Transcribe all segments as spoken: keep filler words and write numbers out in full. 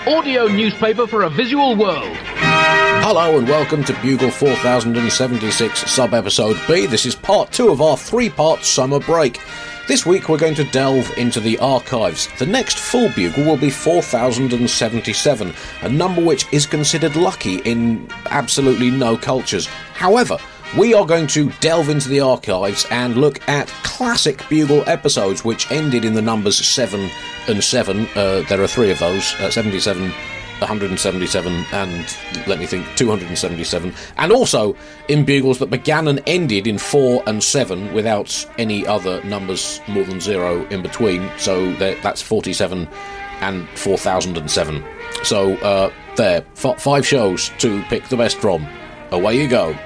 audio newspaper for a visual world. Hello and welcome to Bugle four thousand seventy-six sub-episode B. This is part two of our three-part summer break. This week we're going to delve into the archives. The next full Bugle will be four thousand seventy-seven, a number which is considered lucky in absolutely no cultures. However, we are going to delve into the archives and look at classic Bugle episodes which ended in the numbers seven and seven. Uh, there are three of those, uh, seventy-seven, one hundred seventy-seven and, let me think, two hundred seventy-seven. And also in Bugles that began and ended in four and seven without any other numbers more than zero in between. So that's forty-seven and four thousand seven. So uh, there, f- five shows to pick the best from. Away you go.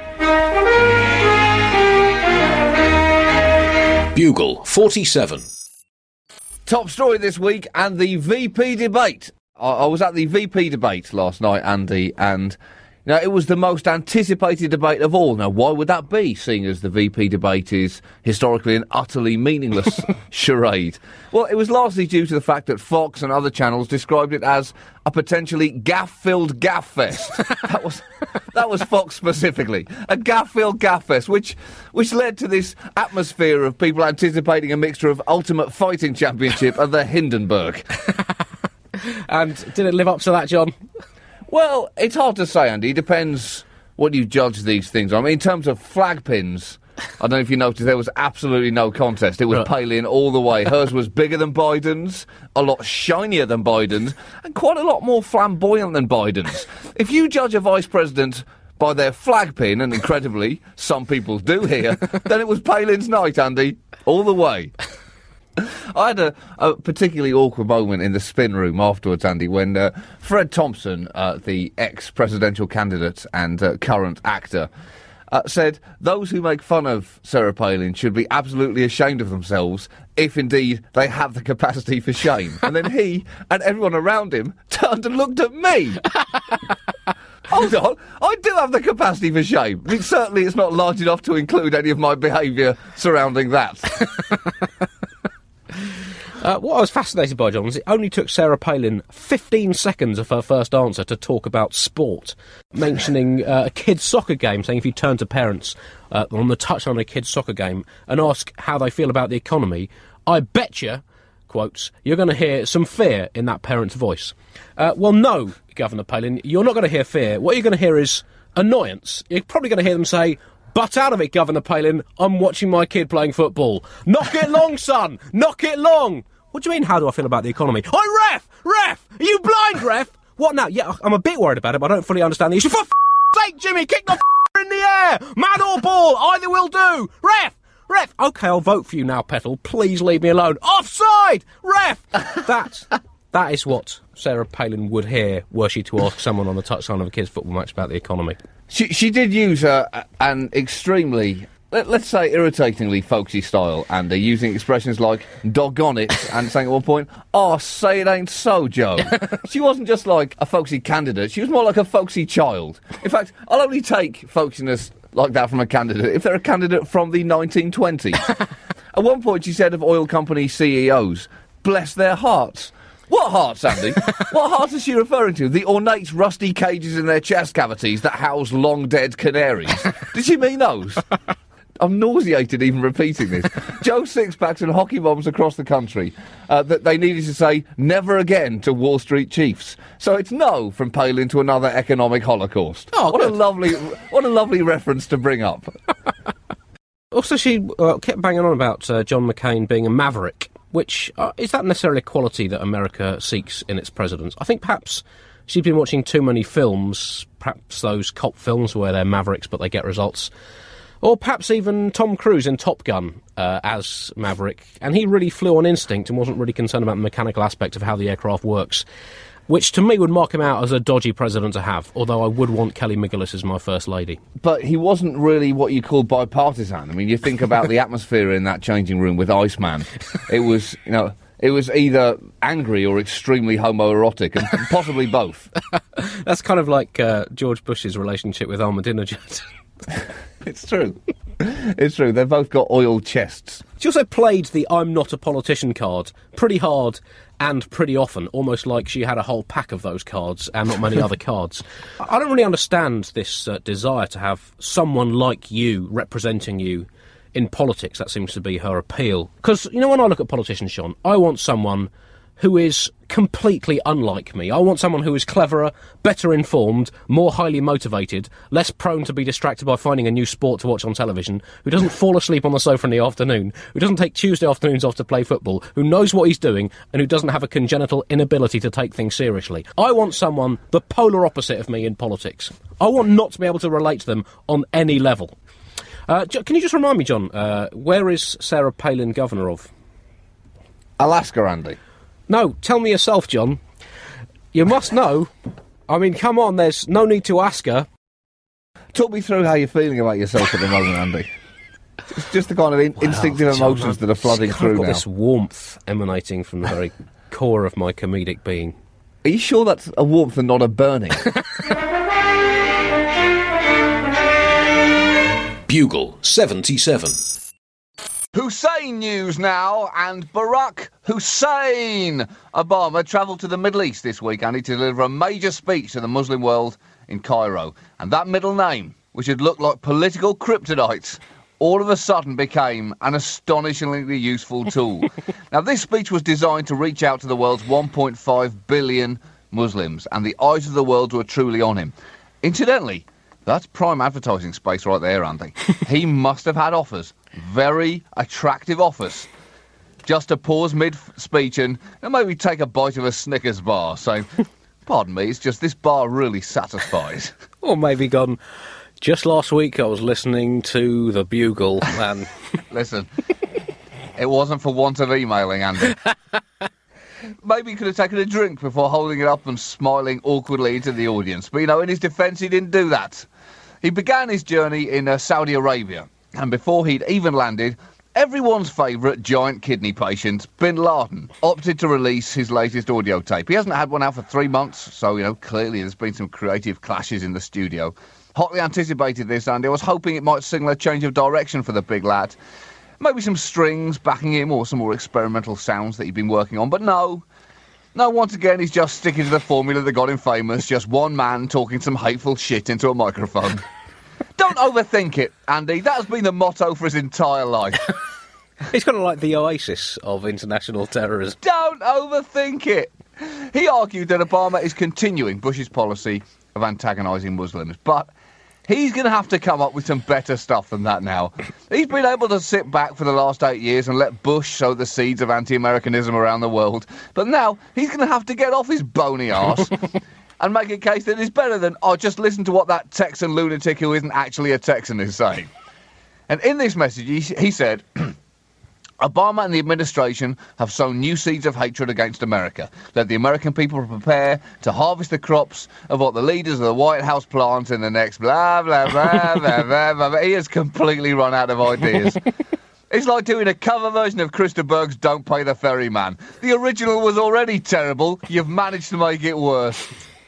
Bugle forty-seven. Top story this week, and the V P debate. I, I was at the V P debate last night, Andy, and you know, it was the most anticipated debate of all. Now, why would that be, seeing as the V P debate is historically an utterly meaningless charade? Well, it was largely due to the fact that Fox and other channels described it as a potentially gaff-filled gaff fest. that was that was Fox specifically, a gaff-filled gaff fest, which which led to this atmosphere of people anticipating a mixture of Ultimate Fighting Championship and the Hindenburg. And did it live up to that, John? Well, it's hard to say, Andy. It depends what you judge these things on. I mean, in terms of flag pins, I don't know if you noticed, there was absolutely no contest. It was right. Palin all the way. Hers was bigger than Biden's, a lot shinier than Biden's, and quite a lot more flamboyant than Biden's. If you judge a vice president by their flag pin, and incredibly, some people do here, then it was Palin's night, Andy, all the way. I had a, a particularly awkward moment in the spin room afterwards, Andy, when uh, Fred Thompson, uh, the ex-presidential candidate and uh, current actor, uh, said those who make fun of Sarah Palin should be absolutely ashamed of themselves if indeed they have the capacity for shame. And then he and everyone around him turned and looked at me. Hold on, I do have the capacity for shame. I mean, certainly it's not large enough to include any of my behaviour surrounding that. Uh, what I was fascinated by, John, was it only took Sarah Palin fifteen seconds of her first answer to talk about sport, mentioning uh, a kid's soccer game, saying if you turn to parents uh, on the touchline of a kid's soccer game and ask how they feel about the economy, I bet you, quotes, you're going to hear some fear in that parent's voice. Uh, well, no, Governor Palin, you're not going to hear fear. What you're going to hear is annoyance. You're probably going to hear them say, "Butt out of it, Governor Palin, I'm watching my kid playing football. Knock it long, son! Knock it long!" What do you mean, how do I feel about the economy? Oh, ref! Ref! Are you blind, ref? What now? Yeah, I'm a bit worried about it, but I don't fully understand the issue. For f***ing sake, Jimmy, kick the f*** in the air! Mad or ball, either will do! Ref! Ref! OK, I'll vote for you now, Petal. Please leave me alone. Offside! Ref! That, that is what Sarah Palin would hear were she to ask someone on the touchline of a kid's football match about the economy. She, she did use uh, an extremely, let, let's say, irritatingly folksy style, and uh, using expressions like "doggone it" and saying at one point, "Oh, say it ain't so, Joe." She wasn't just like a folksy candidate, she was more like a folksy child. In fact, I'll only take folksiness like that from a candidate if they're a candidate from the nineteen twenties. At one point she said of oil company C E Os, "Bless their hearts." What hearts, Andy? What hearts is she referring to? The ornate rusty cages in their chest cavities that house long-dead canaries? Did she mean those? I'm nauseated even repeating this. Joe Sixpacks and hockey moms across the country uh, that they needed to say never again to Wall Street chiefs. So it's no from Palin to another economic holocaust. Oh, what good. a lovely, what a lovely reference to bring up. Also, she uh, kept banging on about uh, John McCain being a maverick, which, uh, is that necessarily a quality that America seeks in its presidents? I think perhaps she's been watching too many films, perhaps those cop films where they're mavericks but they get results. Or perhaps even Tom Cruise in Top Gun uh, as Maverick, and he really flew on instinct and wasn't really concerned about the mechanical aspect of how the aircraft works, which to me would mark him out as a dodgy president to have, although I would want Kelly McGillis as my First Lady. But he wasn't really what you call bipartisan. I mean, you think about the atmosphere in that changing room with Iceman. It was, you know, it was either angry or extremely homoerotic, and possibly both. That's kind of like uh, George Bush's relationship with Ahmadinejad. It's true. It's true. They've both got oil chests. She also played the I'm not a politician card pretty hard and pretty often, almost like she had a whole pack of those cards and not many other cards. I don't really understand this uh, desire to have someone like you representing you in politics. That seems to be her appeal. Because, you know, when I look at politicians, John, I want someone who is completely unlike me. I want someone who is cleverer, better informed, more highly motivated, less prone to be distracted by finding a new sport to watch on television, who doesn't fall asleep on the sofa in the afternoon, who doesn't take Tuesday afternoons off to play football, who knows what he's doing, and who doesn't have a congenital inability to take things seriously. I want someone the polar opposite of me in politics. I want not to be able to relate to them on any level. Uh, can you just remind me, John, uh, where is Sarah Palin governor of? Alaska, Andy. No, tell me yourself, John. You must know. I mean, come on, there's no need to ask her. Talk me through how you're feeling about yourself at the moment, Andy. It's just the kind of in- Well, instinctive John, emotions that are flooding I've through got now. this warmth emanating from the very core of my comedic being. Are you sure that's a warmth and not a burning? Bugle seventy-seven. Hussein news now, and Barack Hussein Obama travelled to the Middle East this week, Andy, to deliver a major speech to the Muslim world in Cairo. And that middle name, which had looked like political kryptonite, all of a sudden became an astonishingly useful tool. Now, this speech was designed to reach out to the world's one point five billion Muslims, and the eyes of the world were truly on him. Incidentally, that's prime advertising space right there, Andy. He must have had offers. Very attractive offers. Just to pause mid-speech and, and maybe take a bite of a Snickers bar. So, pardon me, it's just this bar really satisfies. Or maybe gone, just last week I was listening to the Bugle and... Listen, it wasn't for want of emailing, Andy. Maybe he could have taken a drink before holding it up and smiling awkwardly into the audience. But, you know, in his defence, he didn't do that. He began his journey in uh, Saudi Arabia. And before he'd even landed, everyone's favourite giant kidney patient, Bin Laden, opted to release his latest audio tape. He hasn't had one out for three months, so, you know, clearly there's been some creative clashes in the studio. Hotly anticipated this, Andy. I was hoping it might signal a change of direction for the big lad. Maybe some strings backing him or some more experimental sounds that he'd been working on, but no. No, once again, he's just sticking to the formula that got him famous, just one man talking some hateful shit into a microphone. Don't overthink it, Andy. That has been the motto for his entire life. He's kind of like the Oasis of international terrorism. Don't overthink it. He argued that Obama is continuing Bush's policy of antagonising Muslims, but he's going to have to come up with some better stuff than that now. He's been able to sit back for the last eight years and let Bush sow the seeds of anti-Americanism around the world, but now he's going to have to get off his bony arse and make a case that is better than, oh, just listen to what that Texan lunatic who isn't actually a Texan is saying. And in this message, he, he said, Obama and the administration have sown new seeds of hatred against America. Let the American people prepare to harvest the crops of what the leaders of the White House plant in the next blah, blah, blah, blah, blah, blah, blah. He has completely run out of ideas. It's like doing a cover version of Christa Berg's Don't Pay the Ferryman. The original was already terrible. You've managed to make it worse.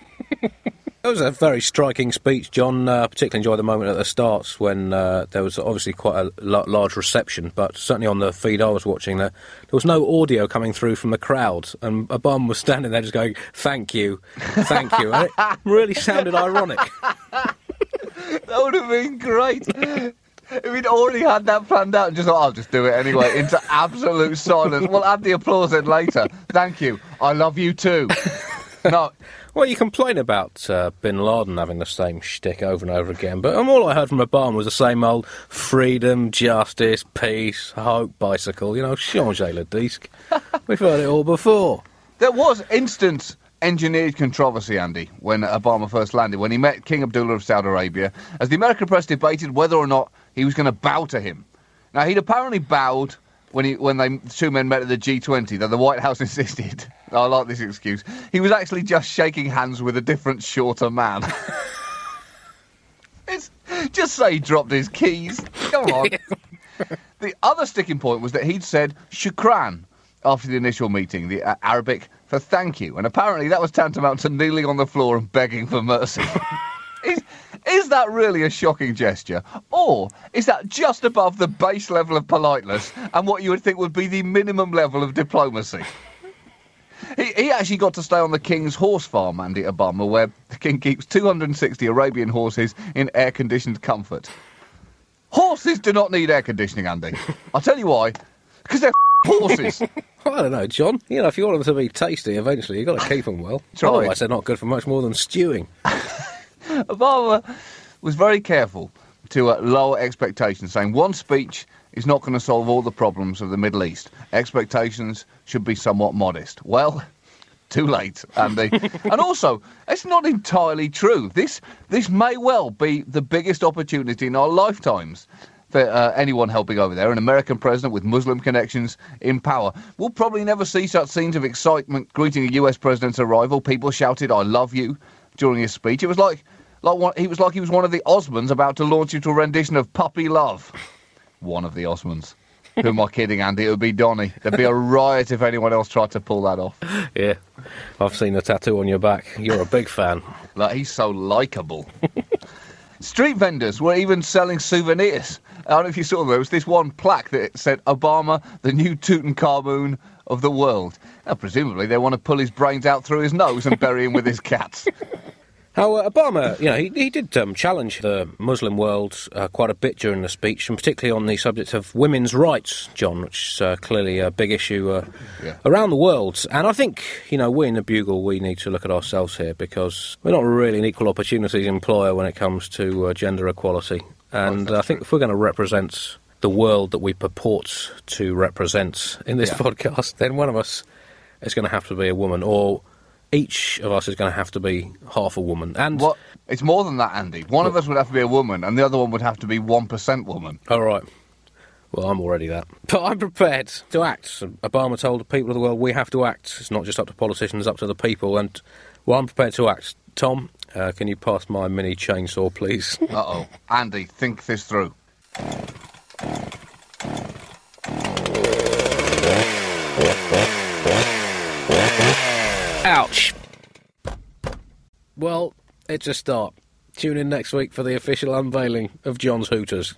That was a very striking speech, John. Uh, particularly enjoyed the moment at the start when uh, there was obviously quite a l- large reception, but certainly on the feed I was watching, there, there was no audio coming through from the crowd, and Obama was standing there just going, thank you, thank you. And it really sounded ironic. That would have been great. If he'd already had that planned out and just thought, I'll just do it anyway, into absolute silence. We'll add the applause in later. Thank you. I love you too. No. Well, you complain about uh, Bin Laden having the same shtick over and over again, but um, all I heard from Obama was the same old freedom, justice, peace, hope, bicycle, you know, changer le disque. We've heard it all before. There was instant engineered controversy, Andy, when Obama first landed, when he met King Abdullah of Saudi Arabia, as the American press debated whether or not he was going to bow to him. Now, he'd apparently bowed when he when they two men met at the G twenty, though the White House insisted. I like this excuse. He was actually just shaking hands with a different, shorter man. It's, just say he dropped his keys. Come on. The other sticking point was that he'd said shukran after the initial meeting, the uh, Arabic for thank you, and apparently that was tantamount to kneeling on the floor and begging for mercy. is, is that really a shocking gesture? Or is that just above the base level of politeness and what you would think would be the minimum level of diplomacy? he, he actually got to stay on the King's horse farm, Andy Obama, where the King keeps two hundred sixty Arabian horses in air-conditioned comfort. Horses do not need air conditioning, Andy. I'll tell you why. Because they're horses. I don't know, John. You know, if you want them to be tasty eventually, you've got to keep them well. Try. Otherwise, they're not good for much more than stewing. Obama was very careful to uh, lower expectations, saying one speech is not going to solve all the problems of the Middle East. Expectations should be somewhat modest. Well, too late, Andy. And also, it's not entirely true. This this may well be the biggest opportunity in our lifetimes for uh, anyone helping over there. An American president with Muslim connections in power. We'll probably never see such scenes of excitement greeting a U S president's arrival. People shouted, "I love you," during his speech. It was like, like one, he was like he was one of the Osmonds about to launch into a rendition of Puppy Love. One of the Osmonds. Who am I kidding, Andy? It would be Donny. There'd be a riot if anyone else tried to pull that off. Yeah, I've seen the tattoo on your back. You're a big fan. Like, he's so likeable. Street vendors were even selling souvenirs. I don't know if you saw them. There was this one plaque that said, "Obama, the new Tutankhamun of the world." Now, presumably they want to pull his brains out through his nose and bury him with his cats. How uh, Obama, you know, he, he did um, challenge the Muslim world uh, quite a bit during the speech, and particularly on the subject of women's rights, John, which is uh, clearly a big issue uh, yeah. around the world. And I think, you know, we in the Bugle, we need to look at ourselves here, because we're not really an equal opportunities employer when it comes to uh, gender equality. And uh, I think if we're going to represent the world that we purport to represent in this yeah. podcast, then one of us is going to have to be a woman, or each of us is going to have to be half a woman. And what? It's more than that, Andy. One of us would have to be a woman, and the other one would have to be one percent woman. All right. Well, I'm already that. But I'm prepared to act. Obama told the people of the world, we have to act. It's not just up to politicians, it's up to the people. And, well, I'm prepared to act. Tom, uh, can you pass my mini chainsaw, please? Uh-oh. Andy, think this through. Ouch. Well, it's a start. Tune in next week for the official unveiling of John's Hooters.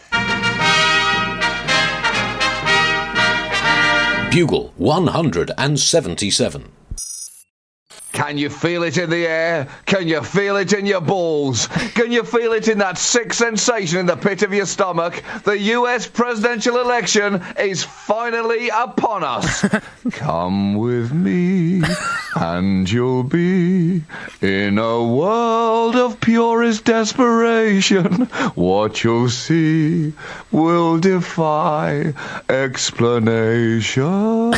Bugle one hundred seventy-seven. Can you feel it in the air? Can you feel it in your balls? Can you feel it in that sick sensation in the pit of your stomach? The U S presidential election is finally upon us. Come with me and you'll be in a world of purest desperation. What you'll see will defy explanation.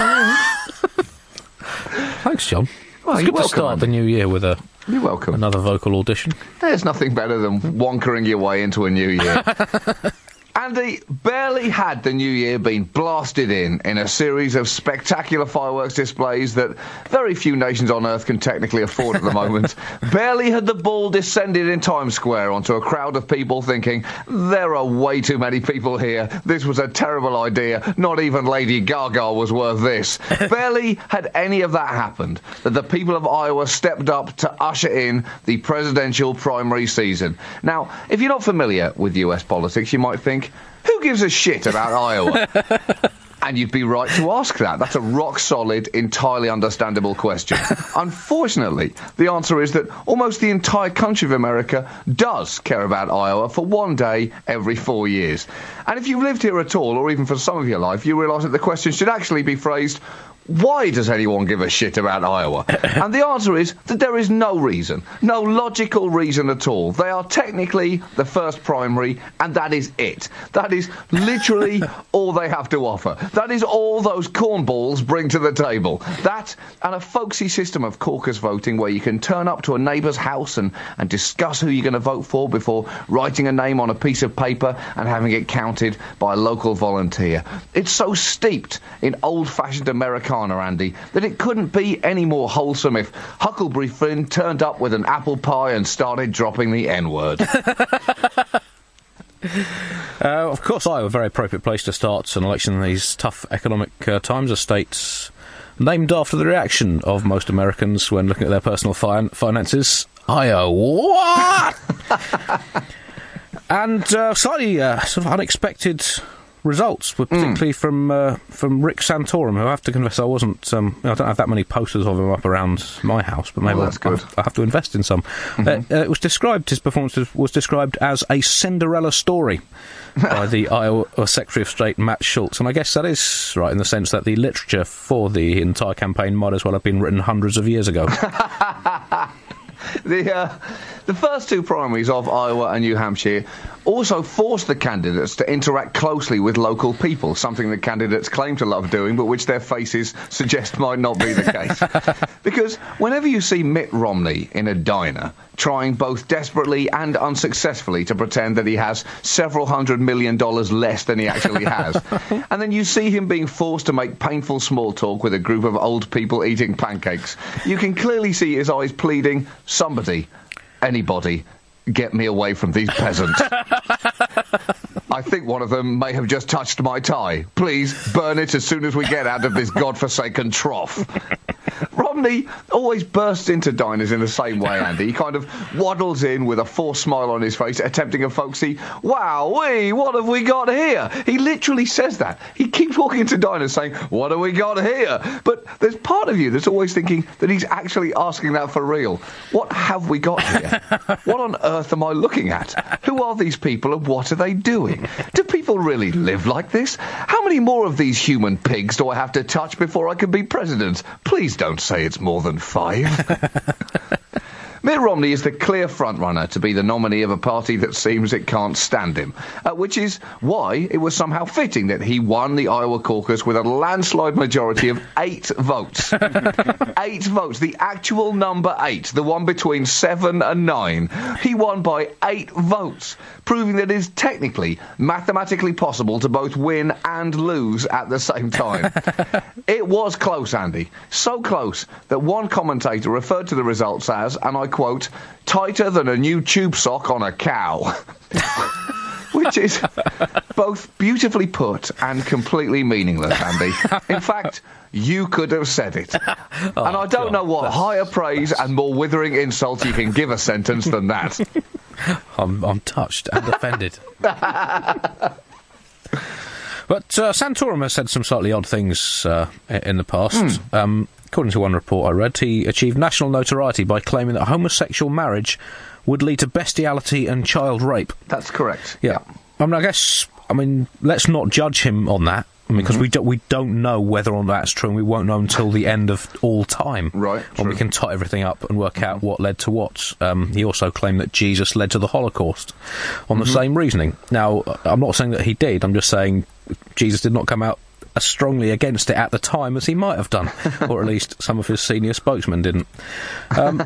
Thanks, John. Well, it's you're good to welcome, start Andy. the new year with a You're welcome. another vocal audition. There's nothing better than wonkering your way into a new year. Andy, barely had the new year been blasted in in a series of spectacular fireworks displays that very few nations on Earth can technically afford at the moment, barely had the ball descended in Times Square onto a crowd of people thinking, there are way too many people here, this was a terrible idea, not even Lady Gaga was worth this. Barely had any of that happened, that the people of Iowa stepped up to usher in the presidential primary season. Now, if you're not familiar with U S politics, you might think, who gives a shit about Iowa? And you'd be right to ask that. That's a rock-solid, entirely understandable question. Unfortunately, the answer is that almost the entire country of America does care about Iowa for one day every four years. And if you've lived here at all, or even for some of your life, you realise that the question should actually be phrased, why does anyone give a shit about Iowa? And the answer is that there is no reason, no logical reason at all. They are technically the first primary, and that is it. That is literally all they have to offer. That is all those cornballs bring to the table. That and a folksy system of caucus voting where you can turn up to a neighbour's house and, and discuss who you're going to vote for before writing a name on a piece of paper and having it counted by a local volunteer. It's so steeped in old-fashioned Americana, Andy, that it couldn't be any more wholesome if Huckleberry Finn turned up with an apple pie and started dropping the N-word. Uh, of course, Iowa, a very appropriate place to start an election in these tough economic uh, times. A state named after the reaction of most Americans when looking at their personal fi- finances. Iowa, what? And uh, slightly uh, sort of unexpected results, particularly mm. from uh, from Rick Santorum, who I have to confess I wasn't. Um, I don't have that many posters of him up around my house, but maybe well, that's I'll, good. I'll have to invest in some. Mm-hmm. Uh, uh, it was described. His performance was, was described as a Cinderella story by the Iowa Secretary of State Matt Schultz, and I guess that is right in the sense that the literature for the entire campaign might as well have been written hundreds of years ago. The uh, the first two primaries of Iowa and New Hampshire also forced the candidates to interact closely with local people, something the candidates claim to love doing, but which their faces suggest might not be the case. Because whenever you see Mitt Romney in a diner, trying both desperately and unsuccessfully to pretend that he has several hundred million dollars less than he actually has, and then you see him being forced to make painful small talk with a group of old people eating pancakes, you can clearly see his eyes pleading, somebody, anybody, get me away from these peasants. I think one of them may have just touched my tie. Please, burn it as soon as we get out of this godforsaken trough. Romney always bursts into diners in the same way, Andy. He kind of waddles in with a forced smile on his face, attempting a folksy, wow-wee, what have we got here? He literally says that. He keeps walking into diners saying, what have we got here? But there's part of you that's always thinking that he's actually asking that for real. What have we got here? What on earth am I looking at? Who are these people and what are they doing? Do people really live like this? How many more of these human pigs do I have to touch before I can be president? Please don't say it's more than five. Mitt Romney is the clear frontrunner to be the nominee of a party that seems it can't stand him, uh, which is why it was somehow fitting that he won the Iowa caucus with a landslide majority of eight votes. Eight votes, the actual number eight, the one between seven and nine. He won by eight votes, proving that it is technically, mathematically possible to both win and lose at the same time. It was close, Andy. So close that one commentator referred to the results as, and I quote, tighter than a new tube sock on a cow. Which is both beautifully put and completely meaningless, Andy. In fact, you could have said it. Oh, and I don't God, know what that's... higher praise and more withering insult you can give a sentence than that. I'm, I'm touched and offended. But uh, Santorum has said some slightly odd things uh, in the past. Mm. Um, according to one report I read, he achieved national notoriety by claiming that homosexual marriage would lead to bestiality and child rape. That's correct. Yeah. yeah. I mean, I guess, I mean, let's not judge him on that. I mean, because mm-hmm. we, do, we don't know whether or not that's true, and we won't know until the end of all time. Right. When we can tie everything up and work mm-hmm. out what led to what. Um, he also claimed that Jesus led to the Holocaust on mm-hmm. the same reasoning. Now, I'm not saying that he did, I'm just saying Jesus did not come out as strongly against it at the time as he might have done, or at least some of his senior spokesmen didn't. Um,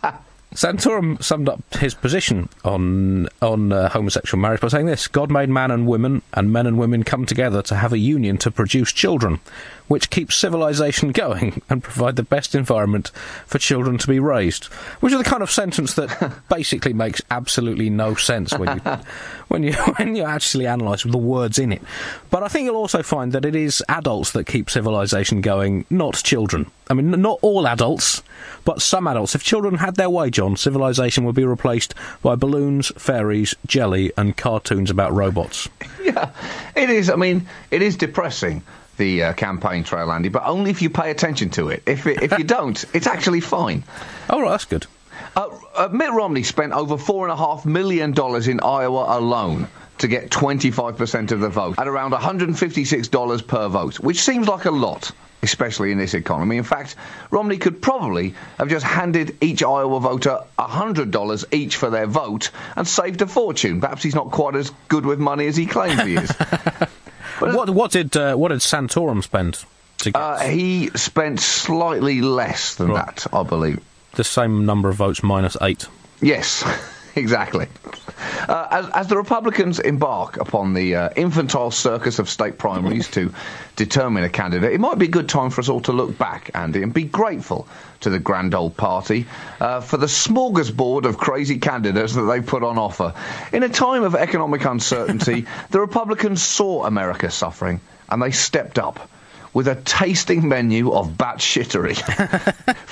Santorum summed up his position on on uh, homosexual marriage by saying this: God made man and women, and men and women come together to have a union to produce children, which keeps civilization going and provide the best environment for children to be raised. Which is the kind of sentence that basically makes absolutely no sense when you when you when you actually analyse the words in it. But I think you'll also find that it is adults that keep civilization going, not children. I mean, not all adults, but some adults. If children had their way, John, civilization would be replaced by balloons, fairies, jelly, and cartoons about robots. Yeah, it is. I mean, it is depressing, the uh, campaign trail, Andy, but only if you pay attention to it. If it, if you don't, it's actually fine. Oh, right, that's good. Uh, uh, Mitt Romney spent over four and a half million dollars in Iowa alone to get twenty-five percent of the vote, at around one hundred fifty-six dollars per vote, which seems like a lot, especially in this economy. In fact, Romney could probably have just handed each Iowa voter one hundred dollars each for their vote and saved a fortune. Perhaps he's not quite as good with money as he claims he is. But what, what did uh, what did Santorum spend to get? Uh, he spent slightly less than right. that, I believe. The same number of votes minus eight. Yes, exactly. Uh, as, as the Republicans embark upon the uh, infantile circus of state primaries to determine a candidate, it might be a good time for us all to look back, Andy, and be grateful to the grand old party uh, for the smorgasbord of crazy candidates that they put on offer. In a time of economic uncertainty, the Republicans saw America suffering, and they stepped up with a tasting menu of batshittery for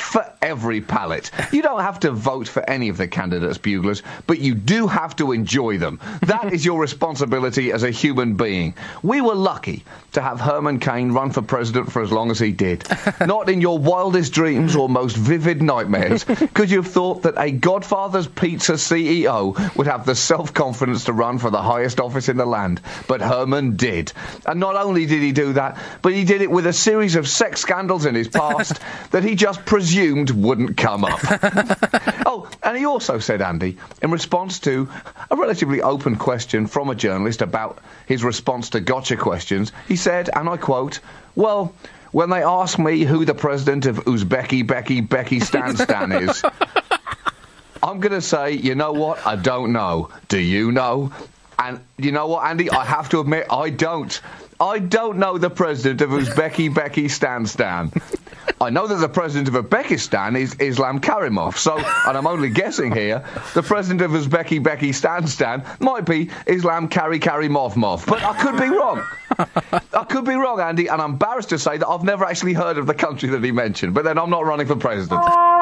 every palate. You don't have to vote for any of the candidates, buglers, but you do have to enjoy them. That is your responsibility as a human being. We were lucky to have Herman Cain run for president for as long as he did. Not in your wildest dreams or most vivid nightmares could you have thought that a Godfather's Pizza C E O would have the self-confidence to run for the highest office in the land. But Herman did. And not only did he do that, but he did it with a series of sex scandals in his past that he just presumed wouldn't come up. Oh, and he also said, Andy, in response to a relatively open question from a journalist about his response to gotcha questions, he said, and I quote, well, when they ask me who the president of Uzbeki Becky Becky Stan Stan is, I'm going to say, you know what, I don't know. Do you know? And you know what, Andy, I have to admit, I don't. I don't know the president of Uzbeki Becky Stan Stan. I know that the president of Uzbekistan is Islam Karimov, so, and I'm only guessing here, the president of Uzbeki Becky Stan Stan might be Islam Kari Karimov Mov, but I could be wrong. I could be wrong, Andy, and I'm embarrassed to say that I've never actually heard of the country that he mentioned, but then I'm not running for president.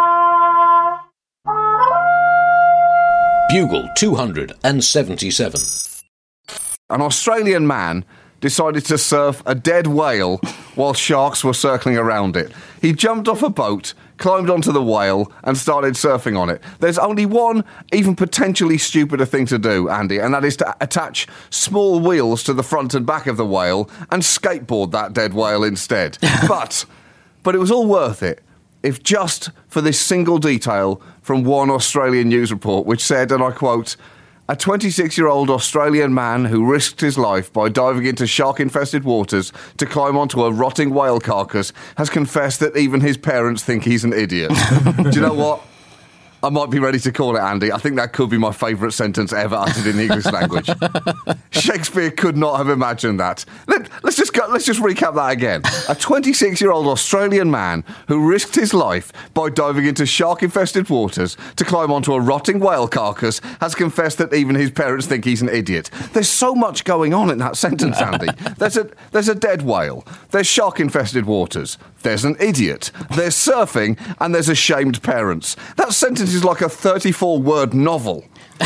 Bugle two hundred seventy-seven. An Australian man decided to surf a dead whale while sharks were circling around it. He jumped off a boat, climbed onto the whale, and started surfing on it. There's only one even potentially stupider thing to do, Andy, and that is to attach small wheels to the front and back of the whale and skateboard that dead whale instead. but, but it was all worth it, if just for this single detail from one Australian news report, which said, and I quote, a twenty-six-year-old Australian man who risked his life by diving into shark-infested waters to climb onto a rotting whale carcass has confessed that even his parents think he's an idiot. Do you know what? I might be ready to call it, Andy. I think that could be my favourite sentence ever uttered in the English language. Shakespeare could not have imagined that. Let, let's just go, let's just recap that again. A twenty-six-year-old Australian man who risked his life by diving into shark-infested waters to climb onto a rotting whale carcass has confessed that even his parents think he's an idiot. There's so much going on in that sentence, Andy. There's a there's a dead whale. There's shark-infested waters. There's an idiot. There's surfing, and there's ashamed parents. That sentence is like a thirty-four word novel.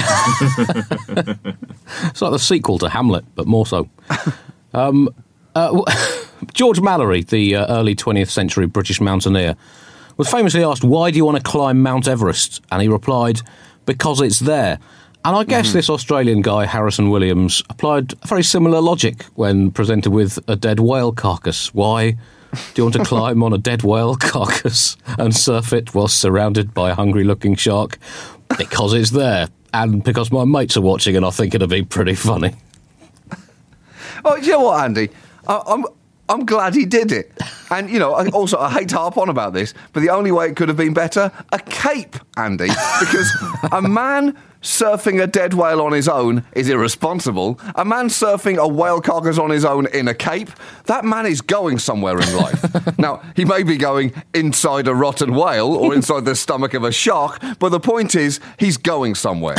It's like the sequel to Hamlet, but more so. Um, uh, George Mallory, the uh, early twentieth century British mountaineer, was famously asked, why do you want to climb Mount Everest? And he replied, because it's there. And I guess mm-hmm. this Australian guy, Harrison Williams, applied a very similar logic when presented with a dead whale carcass. Why do you want to climb on a dead whale carcass and surf it whilst surrounded by a hungry-looking shark? Because it's there, and because my mates are watching and I think it'll be pretty funny. Oh, you know what, Andy? I, I'm I'm glad he did it. And, you know, I, also, I hate to harp on about this, but the only way it could have been better, a cape, Andy. Because a man surfing a dead whale on his own is irresponsible. A man surfing a whale carcass on his own in a cape, that man is going somewhere in life. Now, he may be going inside a rotten whale or inside the stomach of a shark, but the point is, he's going somewhere.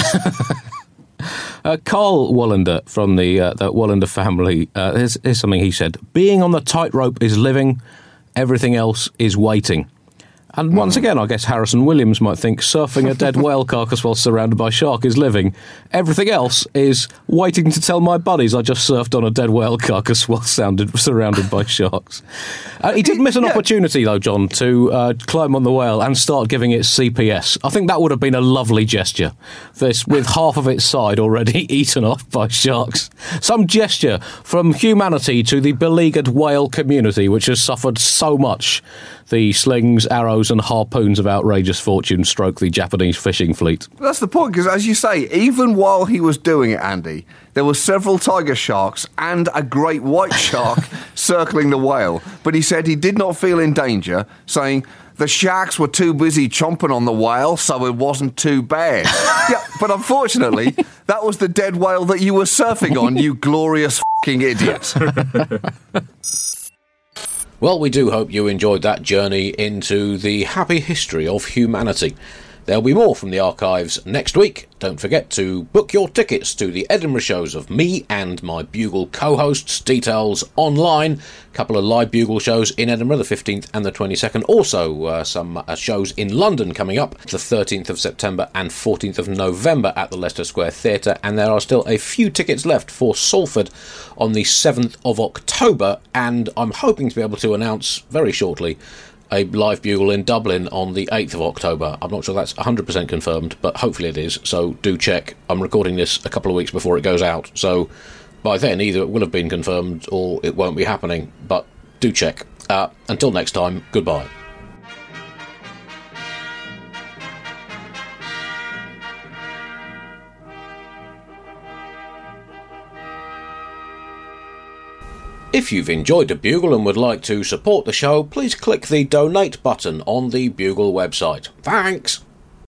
Uh, Carl Wallander from the, uh, the Wallander family, uh, here's, here's something he said. Being on the tightrope is living, everything else is waiting. And once again, I guess Harrison Williams might think surfing a dead whale carcass while surrounded by shark is living. Everything else is waiting to tell my buddies I just surfed on a dead whale carcass while sounded, surrounded by sharks. Uh, he did miss an yeah. opportunity, though, John, to uh, climb on the whale and start giving it C P S. I think that would have been a lovely gesture. This, with half of its side already eaten off by sharks. Some gesture from humanity to the beleaguered whale community, which has suffered so much. The slings, arrows and harpoons of outrageous fortune stroke the Japanese fishing fleet. That's the point, because as you say, even while he was doing it, Andy, there were several tiger sharks and a great white shark circling the whale. But he said he did not feel in danger, saying the sharks were too busy chomping on the whale, so it wasn't too bad. Yeah, but unfortunately, that was the dead whale that you were surfing on, you glorious f***ing idiot. Well, we do hope you enjoyed that journey into the happy history of humanity. There'll be more from the archives next week. Don't forget to book your tickets to the Edinburgh shows of me and my Bugle co-hosts. Details online. A couple of live Bugle shows in Edinburgh, the fifteenth and the twenty-second. Also, uh, some uh, shows in London coming up, the thirteenth of September and fourteenth of November at the Leicester Square Theatre. And there are still a few tickets left for Salford on the seventh of October. And I'm hoping to be able to announce very shortly a live Bugle in Dublin on the eighth of October. I'm not sure that's one hundred percent confirmed, but hopefully it is, so do check. I'm recording this a couple of weeks before it goes out, so by then either it will have been confirmed or it won't be happening, but do check. Uh, until next time, goodbye. If you've enjoyed the Bugle and would like to support the show, please click the donate button on the Bugle website. Thanks!